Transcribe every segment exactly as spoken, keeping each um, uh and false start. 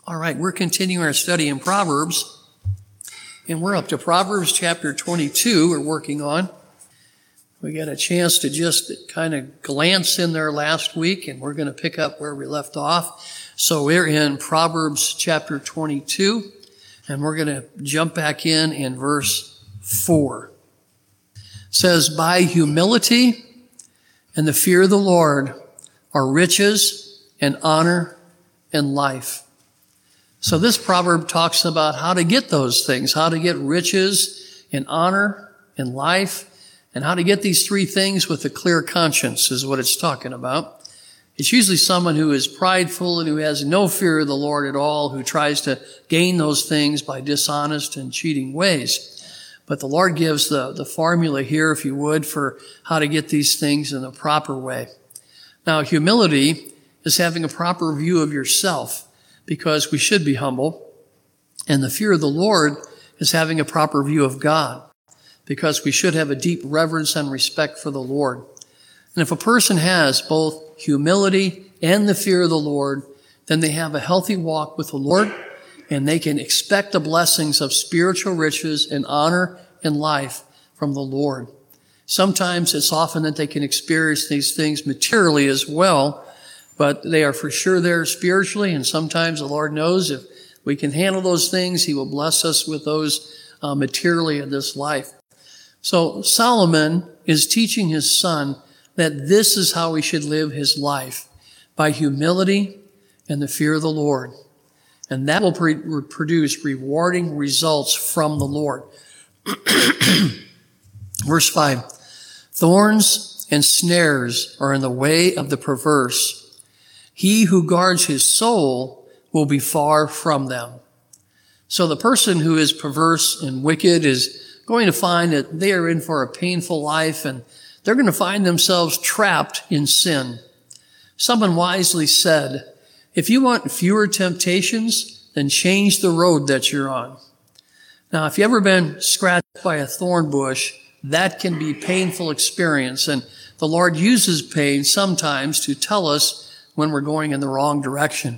All right, we're continuing our study in Proverbs, and we're up to Proverbs chapter twenty-two we're working on. We got a chance to just kind of glance in there last week, and we're going to pick up where we left off. So we're in Proverbs chapter twenty-two, and we're going to jump back in in verse four. It says, "By humility and the fear of the Lord are riches and honor and life." So this proverb talks about how to get those things, how to get riches and honor and life, and how to get these three things with a clear conscience is what it's talking about. It's usually someone who is prideful and who has no fear of the Lord at all, who tries to gain those things by dishonest and cheating ways. But the Lord gives the, the formula here, if you would, for how to get these things in the proper way. Now, humility is having a proper view of yourself, because we should be humble. And the fear of the Lord is having a proper view of God, because we should have a deep reverence and respect for the Lord. And if a person has both humility and the fear of the Lord, then they have a healthy walk with the Lord, and they can expect the blessings of spiritual riches and honor and life from the Lord. Sometimes it's often that they can experience these things materially as well, but they are for sure there spiritually, and sometimes the Lord knows if we can handle those things, He will bless us with those uh, materially in this life. So Solomon is teaching his son that this is how he should live his life, by humility and the fear of the Lord. And that will pre- produce rewarding results from the Lord. Verse five, "Thorns and snares are in the way of the perverse. He who guards his soul will be far from them." So the person who is perverse and wicked is going to find that they are in for a painful life, and they're going to find themselves trapped in sin. Someone wisely said, if you want fewer temptations, then change the road that you're on. Now, if you've ever been scratched by a thorn bush, that can be a painful experience, and the Lord uses pain sometimes to tell us when we're going in the wrong direction.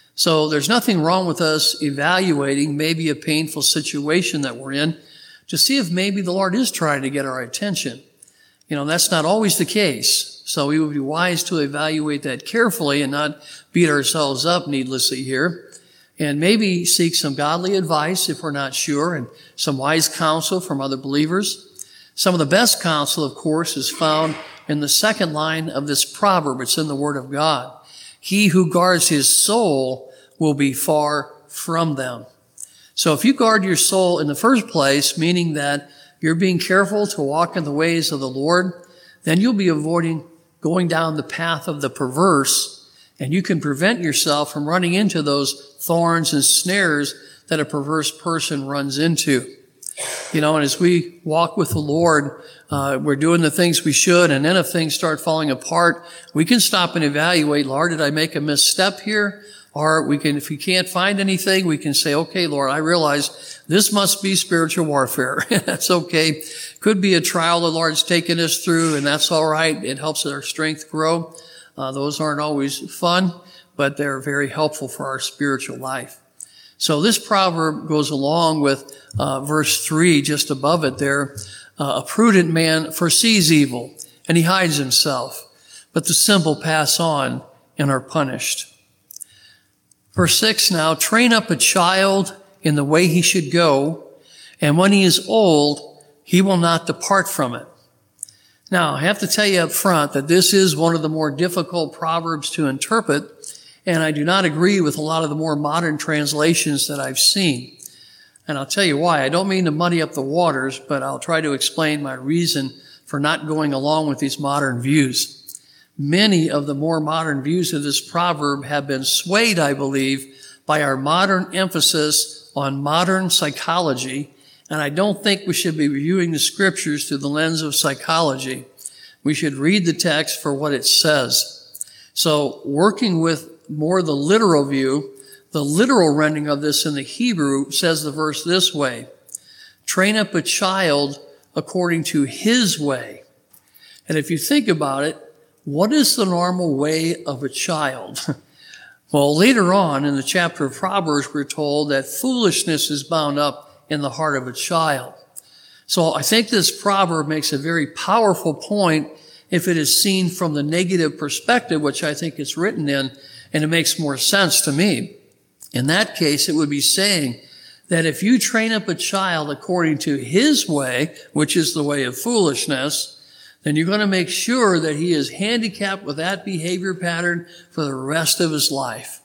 So there's nothing wrong with us evaluating maybe a painful situation that we're in to see if maybe the Lord is trying to get our attention. You know, that's not always the case. So we would be wise to evaluate that carefully and not beat ourselves up needlessly here. And maybe seek some godly advice if we're not sure, and some wise counsel from other believers. Some of the best counsel, of course, is found in the second line of this proverb. It's in the Word of God. He who guards his soul will be far from them. So if you guard your soul in the first place, meaning that you're being careful to walk in the ways of the Lord, then you'll be avoiding going down the path of the perverse, and you can prevent yourself from running into those thorns and snares that a perverse person runs into. You know, and as we walk with the Lord, uh, we're doing the things we should, and then if things start falling apart, we can stop and evaluate, Lord, did I make a misstep here? Or we can, if we can't find anything, we can say, okay, Lord, I realize this must be spiritual warfare. That's okay. Could be a trial the Lord's taken us through, and that's all right. It helps our strength grow. Uh, those aren't always fun, but they're very helpful for our spiritual life. So this proverb goes along with uh, verse three, just above it there. Uh, a prudent man foresees evil, and he hides himself, but the simple pass on and are punished. Verse six now, "Train up a child in the way he should go, and when he is old, he will not depart from it." Now, I have to tell you up front that this is one of the more difficult proverbs to interpret, and I do not agree with a lot of the more modern translations that I've seen. And I'll tell you why. I don't mean to muddy up the waters, but I'll try to explain my reason for not going along with these modern views. Many of the more modern views of this proverb have been swayed, I believe, by our modern emphasis on modern psychology, and I don't think we should be reviewing the scriptures through the lens of psychology. We should read the text for what it says. So, working with more the literal view, the literal rendering of this in the Hebrew says the verse this way: "Train up a child according to his way." And if you think about it, what is the normal way of a child? Well, later on in the chapter of Proverbs, we're told that foolishness is bound up in the heart of a child. So I think this proverb makes a very powerful point if it is seen from the negative perspective, which I think it's written in, and it makes more sense to me. In that case, it would be saying that if you train up a child according to his way, which is the way of foolishness, then you're going to make sure that he is handicapped with that behavior pattern for the rest of his life.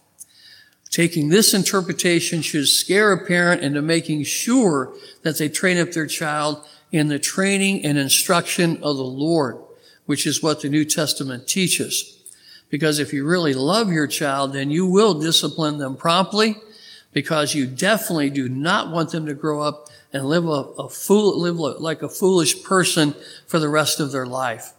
Taking this interpretation should scare a parent into making sure that they train up their child in the training and instruction of the Lord, which is what the New Testament teaches. Because if you really love your child, then you will discipline them promptly, because you definitely do not want them to grow up and live a, a fool, live like a foolish person for the rest of their life.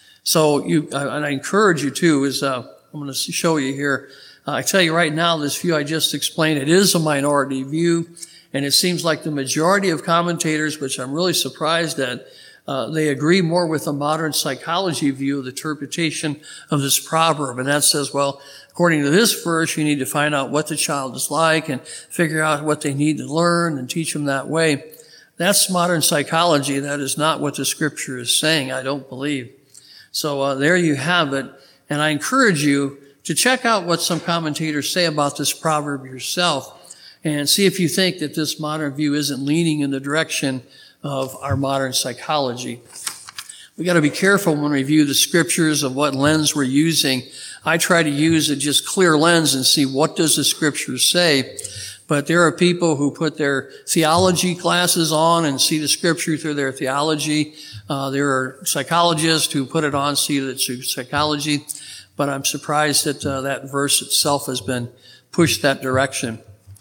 So you, and I encourage you too, is, uh, I'm going to show you here. Uh, I tell you right now, this view I just explained, it is a minority view, and it seems like the majority of commentators, which I'm really surprised at, uh, they agree more with the modern psychology view of the interpretation of this proverb. And that says, well, according to this verse, you need to find out what the child is like and figure out what they need to learn and teach them that way. That's modern psychology. That is not what the scripture is saying, I don't believe. So uh, there you have it. And I encourage you to check out what some commentators say about this proverb yourself and see if you think that this modern view isn't leaning in the direction of our modern psychology. We got to be careful when we view the scriptures of what lens we're using. I try to use a just clear lens and see what does the scriptures say. But there are people who put their theology glasses on and see the scripture through their theology. Uh, there are psychologists who put it on, see that it's through psychology. But I'm surprised that uh, that verse itself has been pushed that direction.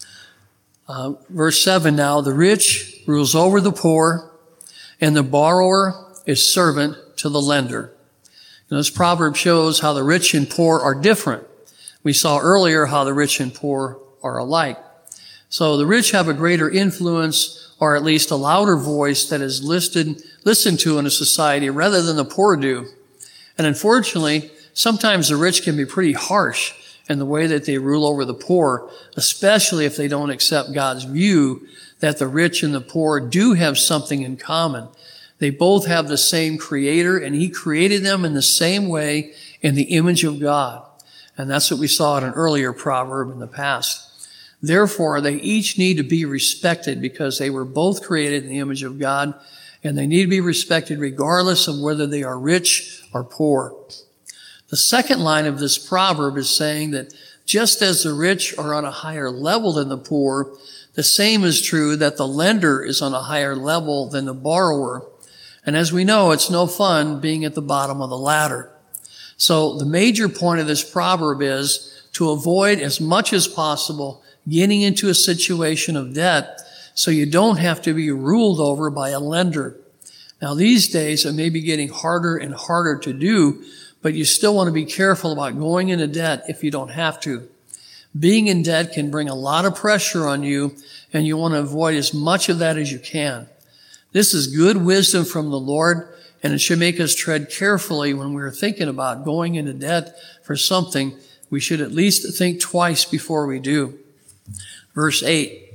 Uh, verse seven now, the rich rules over the poor, and the borrower is servant to the lender. Now, this proverb shows how the rich and poor are different. We saw earlier how the rich and poor are alike. So the rich have a greater influence, or at least a louder voice that is listed, listened to in a society rather than the poor do. And unfortunately, sometimes the rich can be pretty harsh in the way that they rule over the poor, especially if they don't accept God's view that the rich and the poor do have something in common. They both have the same creator, and he created them in the same way in the image of God. And that's what we saw in an earlier proverb in the past. Therefore, they each need to be respected because they were both created in the image of God, and they need to be respected regardless of whether they are rich or poor. The second line of this proverb is saying that just as the rich are on a higher level than the poor, the same is true that the lender is on a higher level than the borrower. And as we know, it's no fun being at the bottom of the ladder. So the major point of this proverb is to avoid as much as possible getting into a situation of debt so you don't have to be ruled over by a lender. Now these days, it may be getting harder and harder to do, but you still want to be careful about going into debt if you don't have to. Being in debt can bring a lot of pressure on you, and you want to avoid as much of that as you can. This is good wisdom from the Lord, and it should make us tread carefully when we're thinking about going into debt for something. We should at least think twice before we do. Verse eight,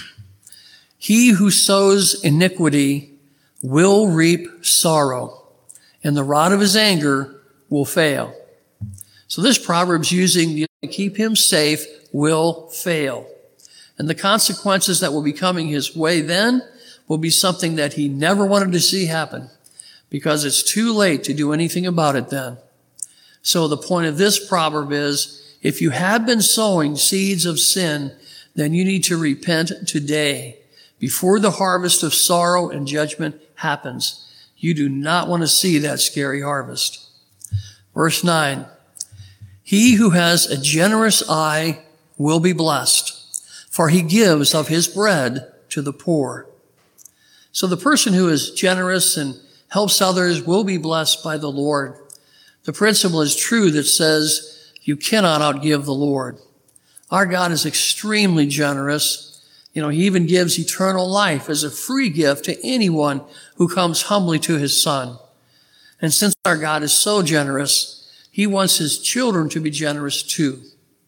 he who sows iniquity will reap sorrow, and the rod of his anger will fail. So this proverb's using the to keep him safe will fail. And the consequences that will be coming his way then will be something that he never wanted to see happen because it's too late to do anything about it then. So the point of this proverb is, if you have been sowing seeds of sin, then you need to repent today before the harvest of sorrow and judgment happens. You do not want to see that scary harvest. Verse nine, he who has a generous eye will be blessed, for he gives of his bread to the poor. So the person who is generous and helps others will be blessed by the Lord. The principle is true that says you cannot outgive the Lord. Our God is extremely generous. You know, he even gives eternal life as a free gift to anyone who comes humbly to his Son. And since our God is so generous, he wants his children to be generous too.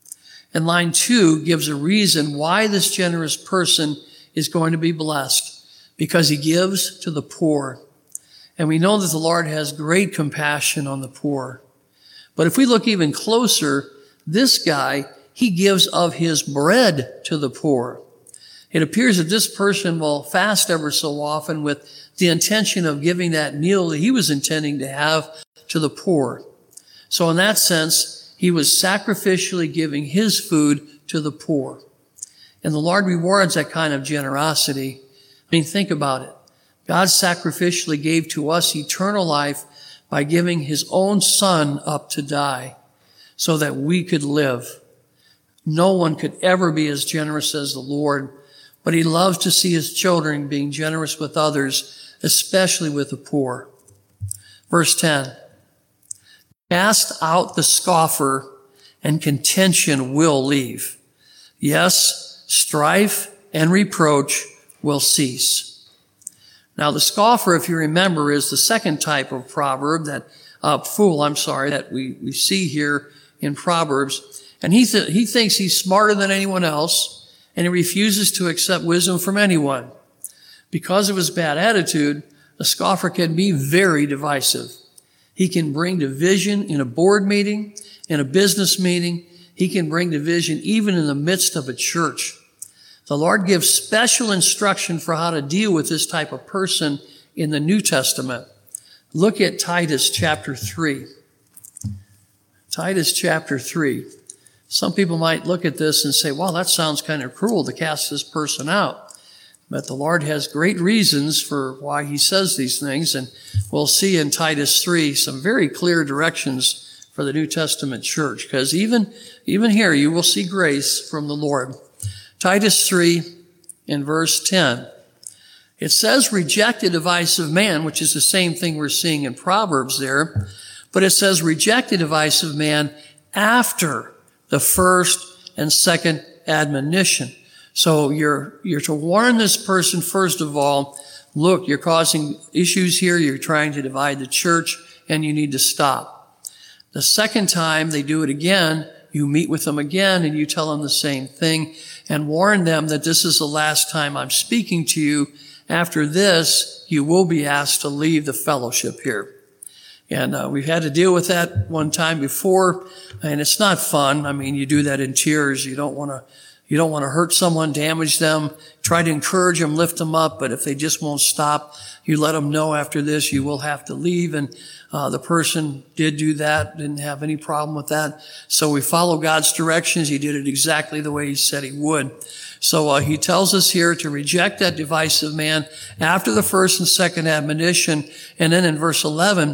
And line two gives a reason why this generous person is going to be blessed, because he gives to the poor. And we know that the Lord has great compassion on the poor. But if we look even closer, this guy, he gives of his bread to the poor. It appears that this person will fast ever so often with the intention of giving that meal that he was intending to have to the poor. So in that sense, he was sacrificially giving his food to the poor. And the Lord rewards that kind of generosity. I mean, think about it. God sacrificially gave to us eternal life by giving his own son up to die so that we could live. No one could ever be as generous as the Lord, but he loves to see his children being generous with others, especially with the poor. Verse ten, cast out the scoffer and contention will leave. Yes, strife and reproach will cease. Now the scoffer, if you remember, is the second type of proverb that, uh, fool, I'm sorry, that we, we see here in Proverbs. And he, th- he thinks he's smarter than anyone else, and he refuses to accept wisdom from anyone. Because of his bad attitude, a scoffer can be very divisive. He can bring division in a board meeting, in a business meeting. He can bring division even in the midst of a church. The Lord gives special instruction for how to deal with this type of person in the New Testament. Look at Titus chapter three. Titus chapter three. Some people might look at this and say, well, that sounds kind of cruel to cast this person out. But the Lord has great reasons for why he says these things. And we'll see in Titus three some very clear directions for the New Testament church. Because even, even here you will see grace from the Lord. Titus three in verse ten. It says reject a divisive man, which is the same thing we're seeing in Proverbs there. But it says reject a divisive man after the first and second admonition. So you're, you're to warn this person, first of all, look, you're causing issues here. You're trying to divide the church and you need to stop. The second time they do it again, you meet with them again and you tell them the same thing and warn them that this is the last time I'm speaking to you. After this, you will be asked to leave the fellowship here. And uh, we've had to deal with that one time before, and it's not fun. I mean, you do that in tears. You don't want to, you don't want to hurt someone, damage them. Try to encourage them, lift them up. But if they just won't stop, you let them know after this you will have to leave. And uh, the person did do that, didn't have any problem with that. So we follow God's directions. He did it exactly the way he said he would. So uh, he tells us here to reject that divisive man after the first and second admonition. And then in verse eleven,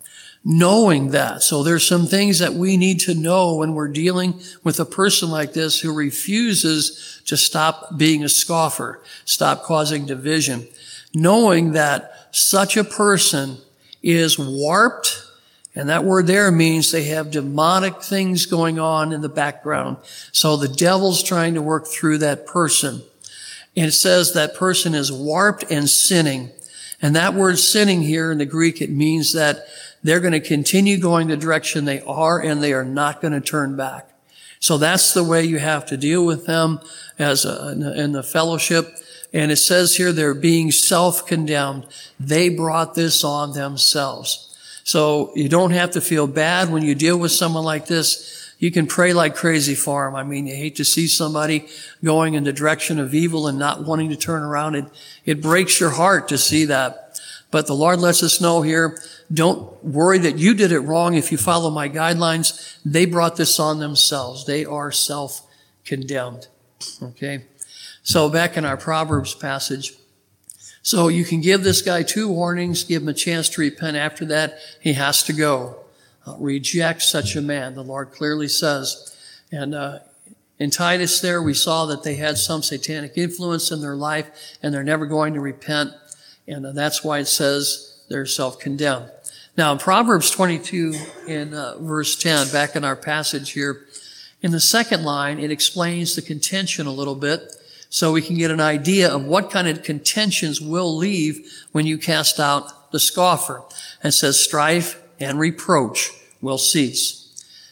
knowing that. So there's some things that we need to know when we're dealing with a person like this who refuses to stop being a scoffer, stop causing division. Knowing that such a person is warped, and that word there means they have demonic things going on in the background. So the devil's trying to work through that person. And it says that person is warped and sinning. And that word sinning here in the Greek, it means that they're going to continue going the direction they are and they are not going to turn back. So that's the way you have to deal with them as a, in the fellowship. And it says here they're being self-condemned. They brought this on themselves. So you don't have to feel bad when you deal with someone like this. You can pray like crazy for them. I mean, you hate to see somebody going in the direction of evil and not wanting to turn around. It, it breaks your heart to see that. But the Lord lets us know here, don't worry that you did it wrong if you follow my guidelines. They brought this on themselves. They are self-condemned. Okay? So back in our Proverbs passage. So you can give this guy two warnings, give him a chance to repent. After that, he has to go. Uh, reject such a man, the Lord clearly says. And uh, in Titus there, we saw that they had some satanic influence in their life, and they're never going to repent. And uh, that's why it says they're self-condemned. Now, in Proverbs twenty-two, in uh, verse ten, back in our passage here, in the second line, it explains the contention a little bit, so we can get an idea of what kind of contentions will leave when you cast out the scoffer. And it says strife and reproach will cease.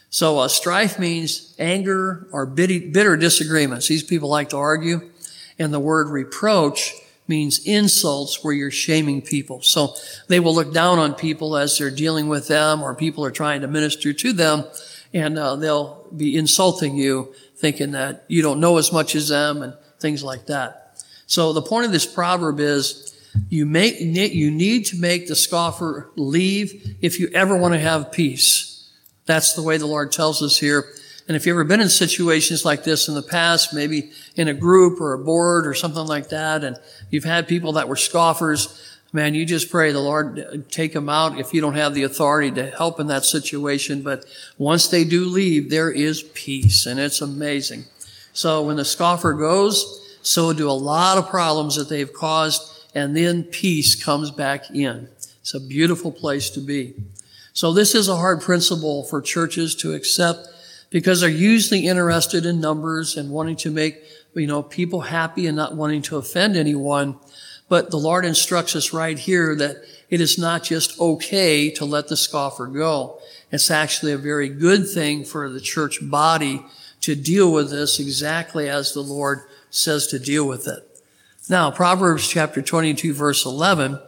So uh, strife means anger or bitter disagreements. These people like to argue. And the word reproach means insults where you're shaming people. So they will look down on people as they're dealing with them or people are trying to minister to them. And uh, they'll be insulting you, thinking that you don't know as much as them and things like that. So the point of this proverb is you make, you need to make the scoffer leave if you ever want to have peace. That's the way the Lord tells us here. And if you've ever been in situations like this in the past, maybe in a group or a board or something like that, and you've had people that were scoffers, man, you just pray the Lord take them out if you don't have the authority to help in that situation. But once they do leave, there is peace, and it's amazing. So when the scoffer goes, so do a lot of problems that they've caused, and then peace comes back in. It's a beautiful place to be. So this is a hard principle for churches to accept because they're usually interested in numbers and wanting to make, you know, people happy and not wanting to offend anyone. But the Lord instructs us right here that it is not just okay to let the scoffer go. It's actually a very good thing for the church body to deal with this exactly as the Lord says to deal with it. Now, Proverbs chapter twenty-two, verse eleven,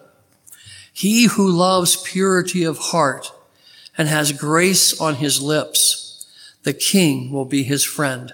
he who loves purity of heart and has grace on his lips, the king will be his friend.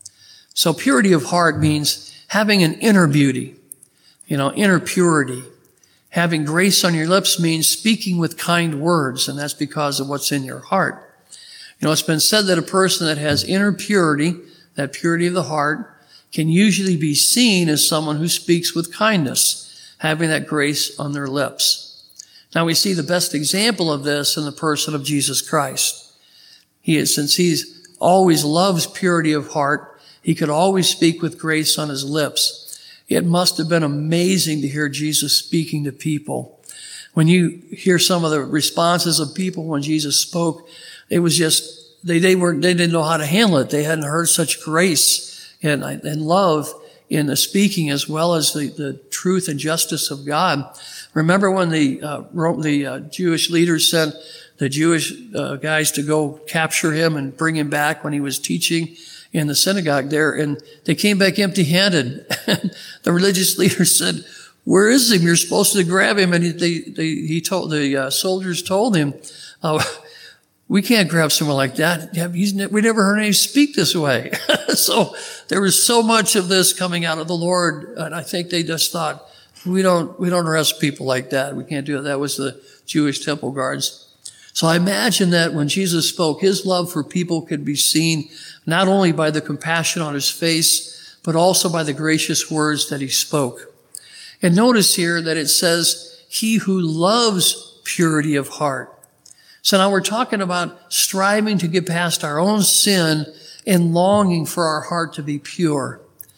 So purity of heart means having an inner beauty, you know, inner purity. Having grace on your lips means speaking with kind words, and that's because of what's in your heart. You know, it's been said that a person that has inner purity, that purity of the heart, can usually be seen as someone who speaks with kindness, having that grace on their lips. Now we see the best example of this in the person of Jesus Christ. He is, since he's always loves purity of heart, he could always speak with grace on his lips. It must have been amazing to hear Jesus speaking to people. When you hear some of the responses of people when Jesus spoke, it was just, they, they weren't, they didn't know how to handle it. They hadn't heard such grace and, and love in the speaking as well as the, the truth and justice of God. Remember when the, uh, the uh, Jewish leaders sent the Jewish uh, guys to go capture him and bring him back when he was teaching in the synagogue there, and they came back empty-handed. The religious leaders said, "Where is he? You're supposed to grab him." And he, they, they, he told the uh, soldiers told him, uh, "We can't grab someone like that. He's ne- we never heard anyone speak this way." So there was so much of this coming out of the Lord, and I think they just thought, "We don't we don't arrest people like that. We can't do it." That was the Jewish temple guards. So I imagine that when Jesus spoke, his love for people could be seen not only by the compassion on his face, but also by the gracious words that he spoke. And notice here that it says, he who loves purity of heart. So now we're talking about striving to get past our own sin and longing for our heart to be pure.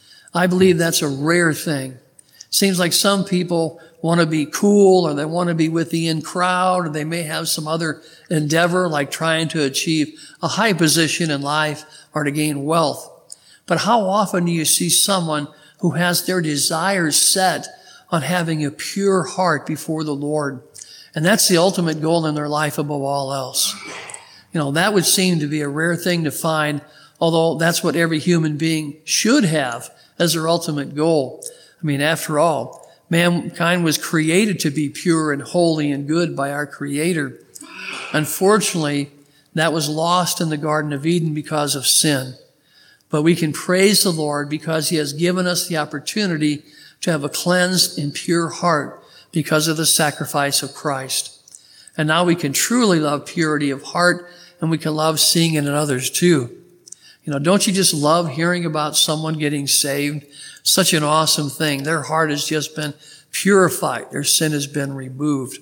I believe that's a rare thing. Seems like some people want to be cool, or they want to be with the in crowd, or they may have some other endeavor like trying to achieve a high position in life or to gain wealth. But how often do you see someone who has their desires set on having a pure heart before the Lord? And that's the ultimate goal in their life above all else. You know, that would seem to be a rare thing to find, although that's what every human being should have as their ultimate goal. I mean, after all, mankind was created to be pure and holy and good by our Creator. Unfortunately, that was lost in the Garden of Eden because of sin. But we can praise the Lord because he has given us the opportunity to have a cleansed and pure heart because of the sacrifice of Christ. And now we can truly love purity of heart, and we can love seeing it in others too. You know, don't you just love hearing about someone getting saved? Such an awesome thing. Their heart has just been purified. Their sin has been removed.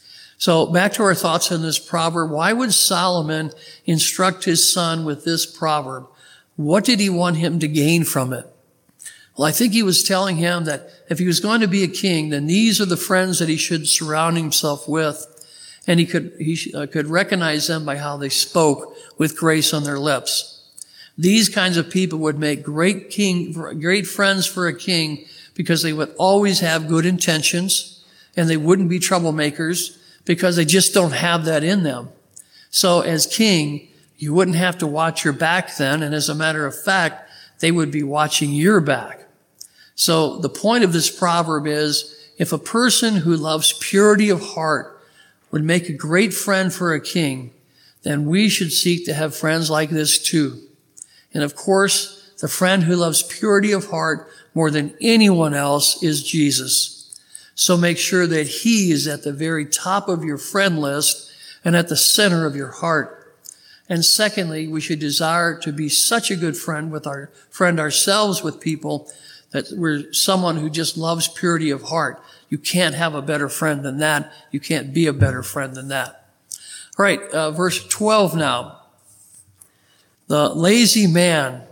So back to our thoughts on this proverb. Why would Solomon instruct his son with this proverb? What did he want him to gain from it? Well, I think he was telling him that if he was going to be a king, then these are the friends that he should surround himself with. And he could, he uh, could recognize them by how they spoke with grace on their lips. These kinds of people would make great king, great friends for a king because they would always have good intentions, and they wouldn't be troublemakers because they just don't have that in them. So as king, You wouldn't have to watch your back then, and as a matter of fact, they would be watching your back. So the point of this proverb is, if a person who loves purity of heart would make a great friend for a king, then we should seek to have friends like this too. And of course, the friend who loves purity of heart more than anyone else is Jesus. So make sure that he is at the very top of your friend list and at the center of your heart. And secondly, we should desire to be such a good friend with our friend ourselves with people that we're someone who just loves purity of heart. You can't have a better friend than that. You can't be a better friend than that. All right, uh, verse twelve now. The lazy man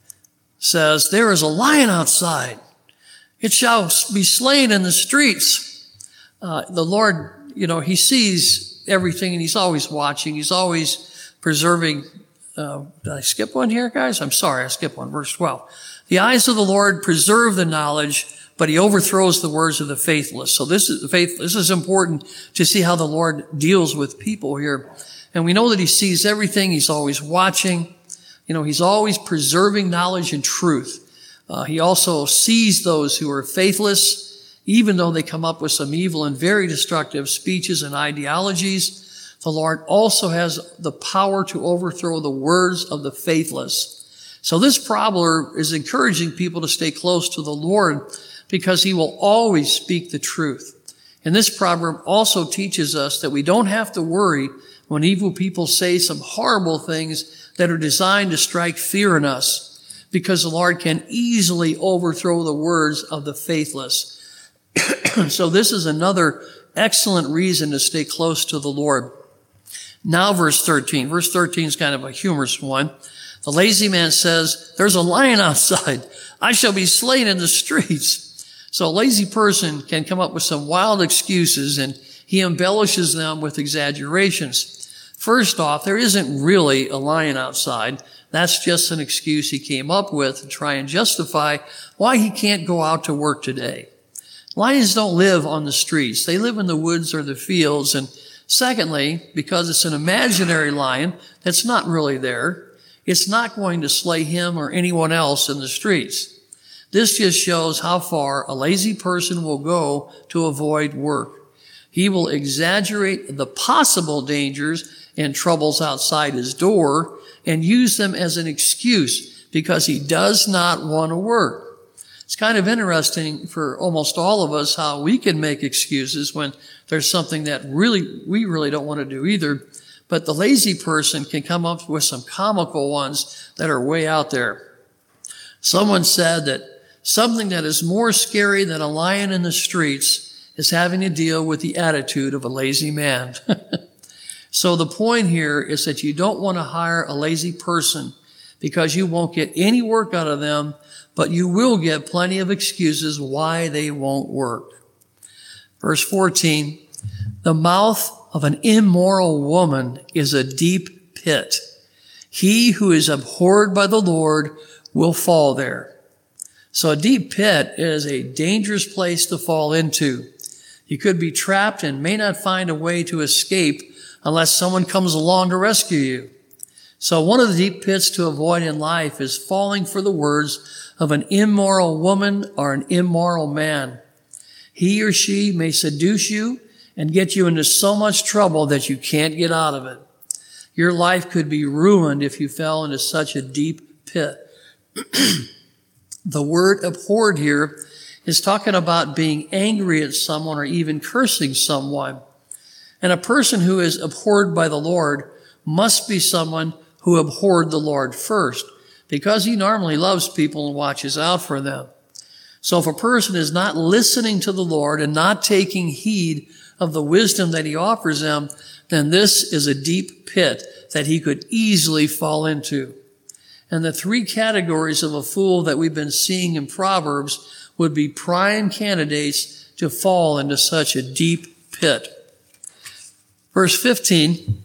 says, there is a lion outside. It shall be slain in the streets. Uh, the Lord, you know, he sees everything and he's always watching. He's always preserving. Uh, did I skip one here, guys? I'm sorry, I skipped one. Verse twelve. The eyes of the Lord preserve the knowledge, but he overthrows the words of the faithless. So this is faith. This is important to see how the Lord deals with people here. And we know that he sees everything. He's always watching. You know, he's always preserving knowledge and truth. Uh, he also sees those who are faithless, even though they come up with some evil and very destructive speeches and ideologies. The Lord also has the power to overthrow the words of the faithless. So this proverb is encouraging people to stay close to the Lord because he will always speak the truth. And this proverb also teaches us that we don't have to worry when evil people say some horrible things that are designed to strike fear in us, because the Lord can easily overthrow the words of the faithless. So this is another excellent reason to stay close to the Lord. Now verse thirteen. Verse thirteen is kind of a humorous one. The lazy man says, there's a lion outside. I shall be slain in the streets. So a lazy person can come up with some wild excuses, and he embellishes them with exaggerations. First off, there isn't really a lion outside. That's just an excuse he came up with to try and justify why he can't go out to work today. Lions don't live on the streets. They live in the woods or the fields. And secondly, because it's an imaginary lion that's not really there, it's not going to slay him or anyone else in the streets. This just shows how far a lazy person will go to avoid work. He will exaggerate the possible dangers and troubles outside his door and use them as an excuse because he does not want to work. It's kind of interesting for almost all of us how we can make excuses when there's something that really we really don't want to do either. But the lazy person can come up with some comical ones that are way out there. Someone said that something that is more scary than a lion in the streets is having to deal with the attitude of a lazy man. So the point here is that you don't want to hire a lazy person because you won't get any work out of them, but you will get plenty of excuses why they won't work. Verse fourteen, the mouth of an immoral woman is a deep pit. He who is abhorred by the Lord will fall there. So a deep pit is a dangerous place to fall into. You could be trapped and may not find a way to escape unless someone comes along to rescue you. So one of the deep pits to avoid in life is falling for the words of an immoral woman or an immoral man. He or she may seduce you and get you into so much trouble that you can't get out of it. Your life could be ruined if you fell into such a deep pit. The word abhorred here is talking about being angry at someone or even cursing someone. And a person who is abhorred by the Lord must be someone who abhorred the Lord first, because he normally loves people and watches out for them. So if a person is not listening to the Lord and not taking heed of the wisdom that he offers them, then this is a deep pit that he could easily fall into. And the three categories of a fool that we've been seeing in Proverbs would be prime candidates to fall into such a deep pit. Verse fifteen,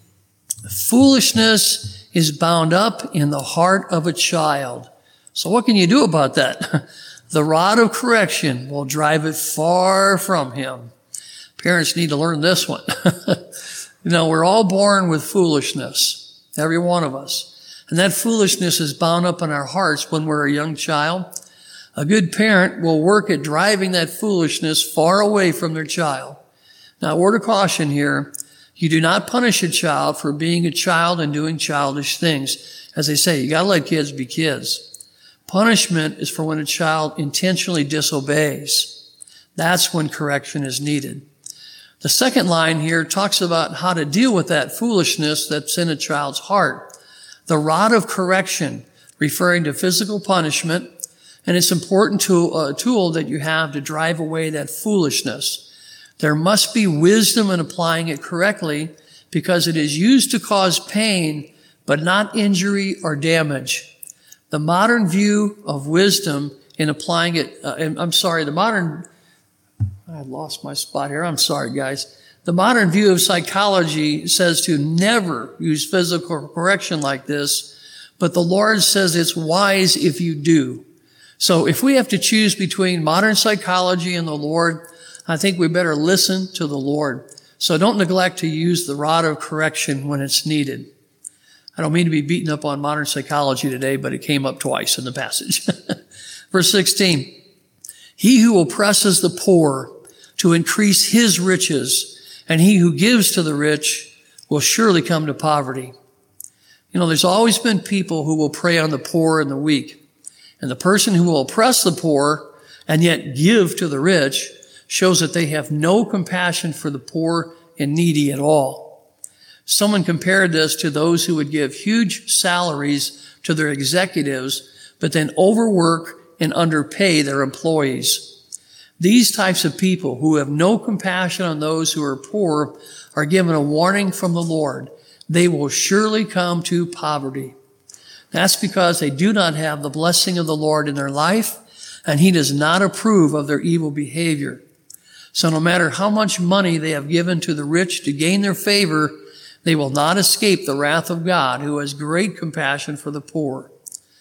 foolishness is bound up in the heart of a child. So what can you do about that? The rod of correction will drive it far from him. Parents need to learn this one. You know, we're all born with foolishness. every one of us. And that foolishness is bound up in our hearts when we're a young child. A good parent will work at driving that foolishness far away from their child. Now, a word of caution here. You do not punish a child for being a child and doing childish things. As they say, you gotta let kids be kids. Punishment is for when a child intentionally disobeys. That's when correction is needed. The second line here talks about how to deal with that foolishness that's in a child's heart. The rod of correction, referring to physical punishment, and it's important to a tool that you have to drive away that foolishness. There must be wisdom in applying it correctly because it is used to cause pain, but not injury or damage. The modern view of wisdom in applying it, uh, I'm sorry, the modern, I lost my spot here. I'm sorry, guys. The modern view of psychology says to never use physical correction like this, but the Lord says it's wise if you do. So if we have to choose between modern psychology and the Lord, I think we better listen to the Lord. So don't neglect to use the rod of correction when it's needed. I don't mean to be beating up on modern psychology today, but it came up twice in the passage. Verse sixteen, he who oppresses the poor to increase his riches, and he who gives to the rich will surely come to poverty. You know, there's always been people who will prey on the poor and the weak. And the person who will oppress the poor and yet give to the rich shows that they have no compassion for the poor and needy at all. Someone compared this to those who would give huge salaries to their executives, but then overwork and underpay their employees. These types of people who have no compassion on those who are poor are given a warning from the Lord. They will surely come to poverty. That's because they do not have the blessing of the Lord in their life, and he does not approve of their evil behavior. So no matter how much money they have given to the rich to gain their favor, they will not escape the wrath of God, who has great compassion for the poor.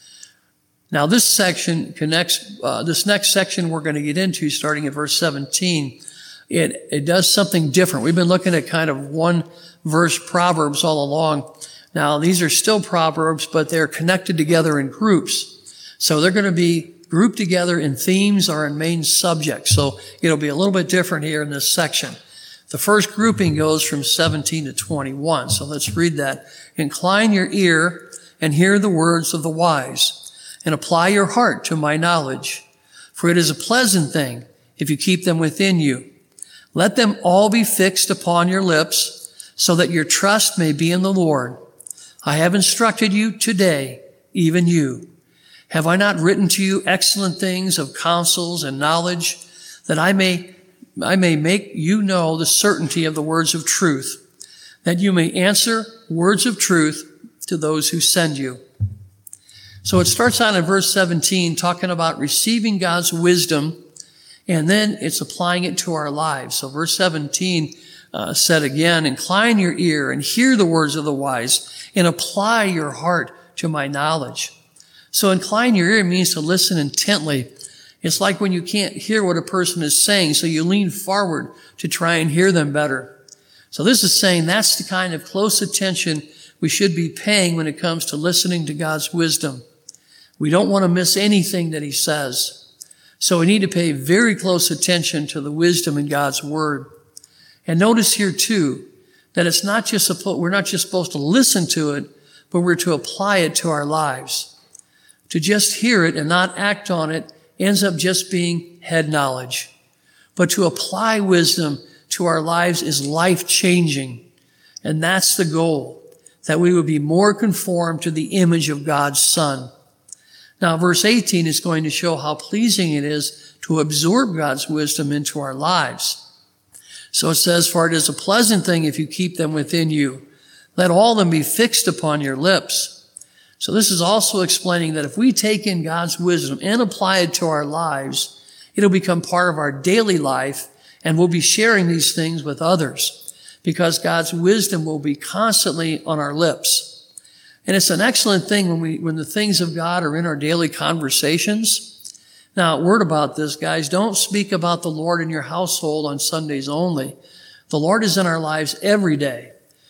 Now this section connects, uh, this next section we're going to get into, starting at verse seventeen, it, it does something different. We've been looking at kind of one verse Proverbs all along. Now these are still Proverbs, but they're connected together in groups. So they're going to be grouped together in themes or in main subjects. So it'll be a little bit different here in this section. The first grouping goes from seventeen to twenty-one. So let's read that. Incline your ear and hear the words of the wise, and apply your heart to my knowledge. For it is a pleasant thing if you keep them within you. Let them all be fixed upon your lips, so that your trust may be in the Lord. I have instructed you today, even you. Have I not written to you excellent things of counsels and knowledge, that I may, I may make you know the certainty of the words of truth, that you may answer words of truth to those who send you? So it starts out in verse seventeen talking about receiving God's wisdom, and then it's applying it to our lives. So verse seventeen uh, said again, incline your ear and hear the words of the wise, and apply your heart to my knowledge. So incline your ear means to listen intently. It's like when you can't hear what a person is saying, so you lean forward to try and hear them better. So this is saying that's the kind of close attention we should be paying when it comes to listening to God's wisdom. We don't want to miss anything that he says. So we need to pay very close attention to the wisdom in God's word. And notice here too, that it's not just, we're not just supposed to listen to it, but we're to apply it to our lives. To just hear it and not act on it ends up just being head knowledge. But to apply wisdom to our lives is life-changing. And that's the goal, that we would be more conformed to the image of God's Son. Now, verse eighteen is going to show how pleasing it is to absorb God's wisdom into our lives. So it says, for it is a pleasant thing if you keep them within you. Let all of them be fixed upon your lips. So this is also explaining that if we take in God's wisdom and apply it to our lives, it'll become part of our daily life, and we'll be sharing these things with others because God's wisdom will be constantly on our lips. And it's an excellent thing when we, when the things of God are in our daily conversations. Now, a word about this, guys. Don't speak about the Lord in your household on Sundays only. The Lord is in our lives every day.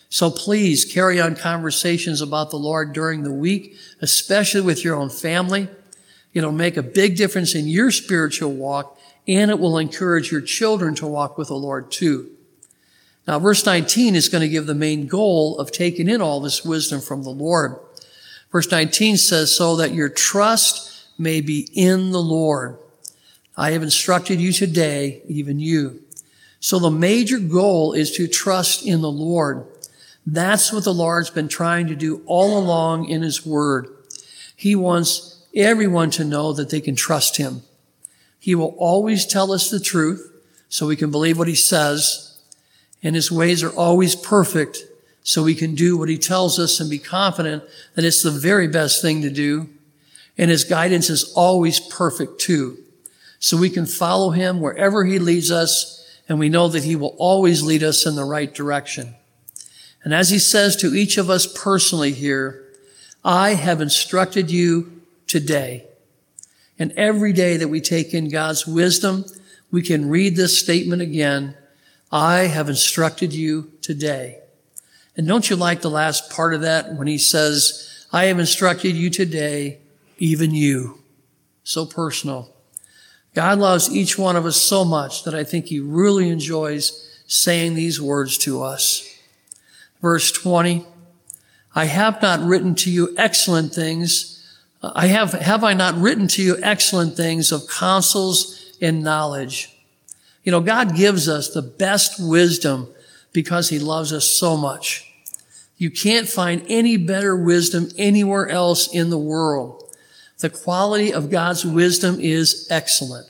So please carry on conversations about the Lord during the week, especially with your own family. It'll make a big difference in your spiritual walk, and it will encourage your children to walk with the Lord too. Now, verse nineteen is going to give the main goal of taking in all this wisdom from the Lord. Verse nineteen says, so that your trust may be in the Lord. I have instructed you today, even you. So the major goal is to trust in the Lord. That's what the Lord's been trying to do all along in his word. He wants everyone to know that they can trust him. He will always tell us the truth so we can believe what he says. And his ways are always perfect so we can do what he tells us and be confident that it's the very best thing to do. And his guidance is always perfect too. So we can follow him wherever he leads us, and we know that he will always lead us in the right direction. And as he says to each of us personally here, I have instructed you today. And every day that we take in God's wisdom, we can read this statement again. I have instructed you today. And don't you like the last part of that when he says, I have instructed you today, even you. So personal. God loves each one of us so much that I think he really enjoys saying these words to us. Verse twenty, I have not written to you excellent things. I have, have I not written to you excellent things of counsels and knowledge? You know, God gives us the best wisdom because he loves us so much. You can't find any better wisdom anywhere else in the world. The quality of God's wisdom is excellent.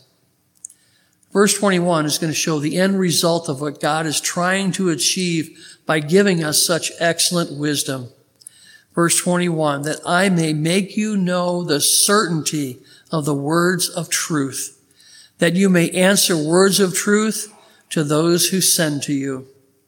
Verse twenty-one is going to show the end result of what God is trying to achieve by giving us such excellent wisdom. Verse twenty-one, that I may make you know the certainty of the words of truth, that you may answer words of truth to those who send to you.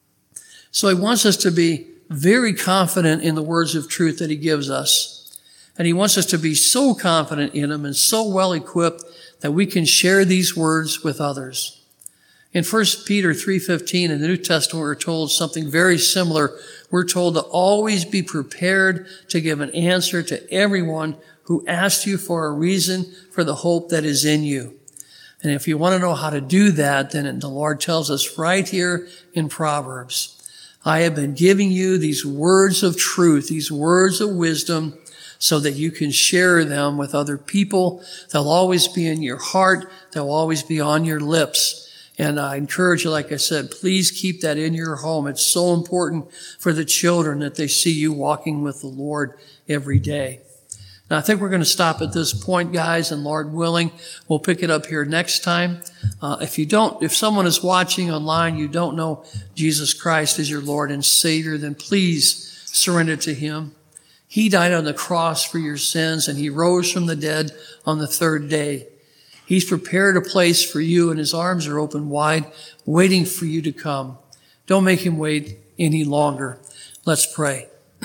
So he wants us to be very confident in the words of truth that he gives us. And he wants us to be so confident in them and so well equipped that we can share these words with others. In First Peter three fifteen in the New Testament, we're told something very similar. We're told to always be prepared to give an answer to everyone who asks you for a reason for the hope that is in you. And if you want to know how to do that, then the Lord tells us right here in Proverbs, I have been giving you these words of truth, these words of wisdom, so that you can share them with other people. They'll always be in your heart. They'll always be on your lips. And I encourage you, like I said, please keep that in your home. It's so important for the children that they see you walking with the Lord every day. Now, I think we're going to stop at this point, guys, and Lord willing, we'll pick it up here next time. Uh, if you don't, if someone is watching online, you don't know Jesus Christ as your Lord and Savior, then please surrender to him. He died on the cross for your sins, and he rose from the dead on the third day. He's prepared a place for you, and his arms are open wide, waiting for you to come. Don't make him wait any longer. Let's pray.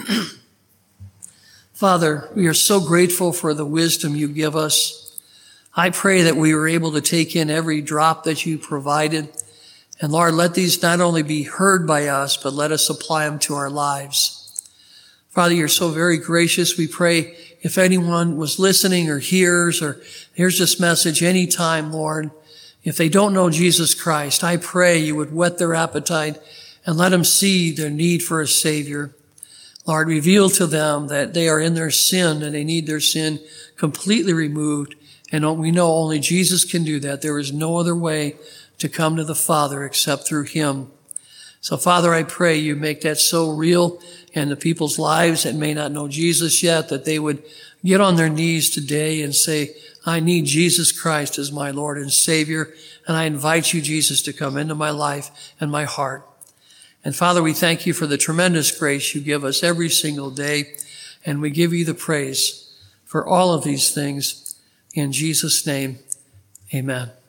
Father, we are so grateful for the wisdom you give us. I pray that we were able to take in every drop that you provided. And Lord, let these not only be heard by us, but let us apply them to our lives. Father, you're so very gracious. We pray if anyone was listening or hears or hears this message anytime, Lord, if they don't know Jesus Christ, I pray you would whet their appetite and let them see their need for a Savior. Lord, reveal to them that they are in their sin and they need their sin completely removed. And we know only Jesus can do that. There is no other way to come to the Father except through him. So, Father, I pray you make that so real in the people's lives that may not know Jesus yet, that they would get on their knees today and say, I need Jesus Christ as my Lord and Savior, and I invite you, Jesus, to come into my life and my heart. And Father, we thank you for the tremendous grace you give us every single day, and we give you the praise for all of these things. In Jesus' name, amen.